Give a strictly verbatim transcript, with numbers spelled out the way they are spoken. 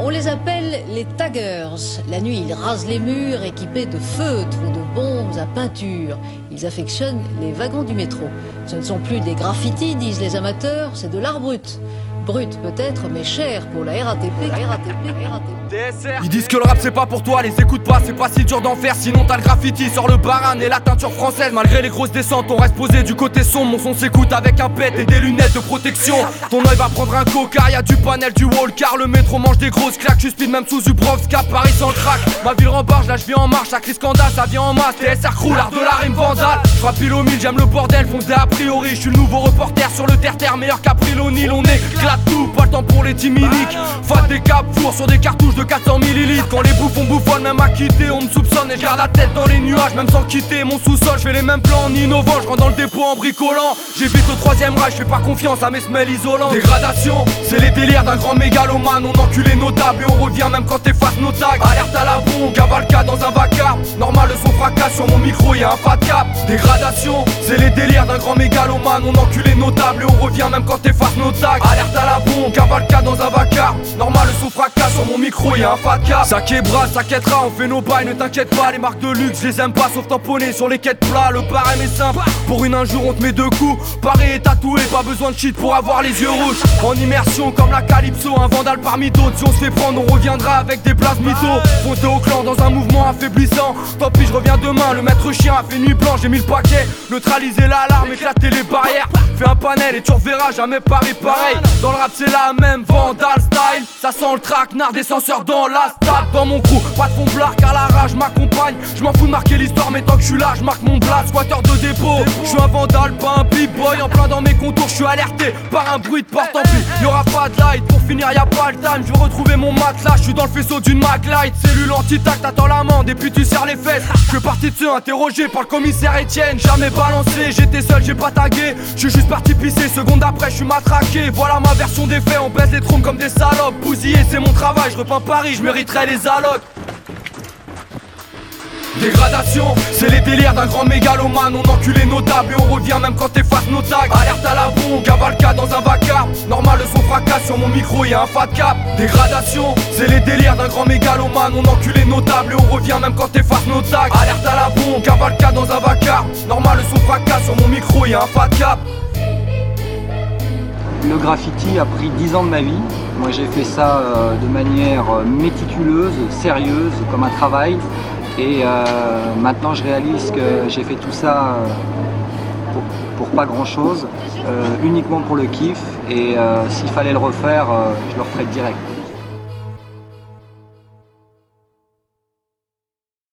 On les appelle les taggers. La nuit, ils rasent les murs équipés de feutres ou de bombes à peinture. Ils affectionnent les wagons du métro. Ce ne sont plus des graffitis, disent les amateurs, c'est de l'art brut. Brut peut-être, mais cher pour la R A T P. R A T P, R A T P. Ils disent que le rap c'est pas pour toi, les écoute pas, c'est pas si dur d'en faire. Sinon t'as le graffiti sur le baran et la teinture française. Malgré les grosses descentes, on reste posé du côté sombre. Mon son s'écoute avec un pet et des lunettes de protection. Ton œil va prendre un coca, y'a du panel, du wall car le métro mange des grosses claques. Je speed même sous Zubrovska, Paris sans crack. Ma ville rembarge, là je vis en marche, ça crie scandale, ça vient en masse. T S R crew, l'art de la rime vandale. Frappe pile au mille, j'aime le bordel, fonce des a priori. Je suis le nouveau reporter sur le terre-terre, meilleur qu'April O'Neil. On éclate tout, pas le temps pour les timiniques. Fat des cap four sur des cartouches de quatre cents millilitres. Quand les bouffons bouffonnent, même à quitter, on me soupçonne et je garde la tête dans les nuages. Même sans quitter mon sous-sol, je fais les mêmes plans en innovant. Je rentre dans le dépôt en bricolant. J'évite au troisième rage, je fais pas confiance à mes semelles isolantes. Dégradation, c'est les délires d'un grand mégalomane. On encule les notables et on revient même quand t'effaces nos tags. Alerte à la bombe, cavalcade dans un vacarme. Normal, le son fracasse sur mon micro, y'a un fat cap. Dégradation, c'est les délires d'un grand mégalomane. On encule les notables et on revient même quand t'effaces nos tags. Alerte à la bombe, cavalcade dans un vacarme. Normal, le son fracasse sur mon micro, y'a un fat cap. Ça québra, ça quêtera, on fait nos bails, ne t'inquiète pas. Les marques de luxe, je les aime pas, sauf tamponner sur les quêtes plats. Le barème est simple, pour une un jour on te met deux coups. Pareil et tatoué, pas besoin de cheat pour avoir les yeux rouges. En immersion comme la Calypso, un vandale parmi d'autres. Si on se fait prendre, on reviendra avec des places mythos. Fonté au clan dans un mouvement affaiblissant. Tant pis, je reviens demain, le maître chien a fait nuit blanche. J'ai mis le paquet, neutraliser l'alarme, éclater les barrières. Fais un panel et tu reverras jamais Paris pareil. Dans le rap c'est la même, vandal style. Ça sent le traquenard des censeurs dans la stade. Dans mon crew, pas de fond blar car la rage m'accompagne. Je m'en fous de marquer l'histoire mais tant que je suis là, je marque mon blast. Squatter de dépôt, je suis un vandal, pas un b-boy. En plein dans mes contours, je suis alerté par un bruit de porte en plus. Y'aura pas de light, pour finir y'a pas le time. Je veux retrouver mon matelas, je suis dans le faisceau d'une Maglite. Cellule anti-tac, t'attends l'amende et puis tu serres les fesses. Je suis parti dessus, interrogé par le commissaire Etienne. Jamais balancé, j'étais seul, j'ai pas tagué. Je suis juste parti pisser, seconde après je suis matraqué. Voilà ma version des faits, on baisse les trompes comme des salopes. Bousiller c'est mon travail, je repeins Paris, je mériterais les allocs. Dégradation, c'est les délires d'un grand mégalomane. On encule les notables et on revient même quand t'effaces nos tags. Alerte à la bombe, cavalcade dans un vacarme. Normal, le son fracasse sur mon micro, y'a un fat cap. Dégradation, c'est les délires d'un grand mégalomane. On encule les notables et on revient même quand t'effaces nos tags. Alerte à la bombe, cavalcade dans un vacarme. Normal, le son fracasse sur mon micro, y'a un fat cap. Le graffiti a pris dix ans de ma vie. Moi j'ai fait ça euh, de manière méticuleuse, sérieuse, comme un travail. Et euh, maintenant je réalise que j'ai fait tout ça euh, pour, pour pas grand chose, euh, uniquement pour le kiff. Et euh, s'il fallait le refaire, euh, je le referais direct.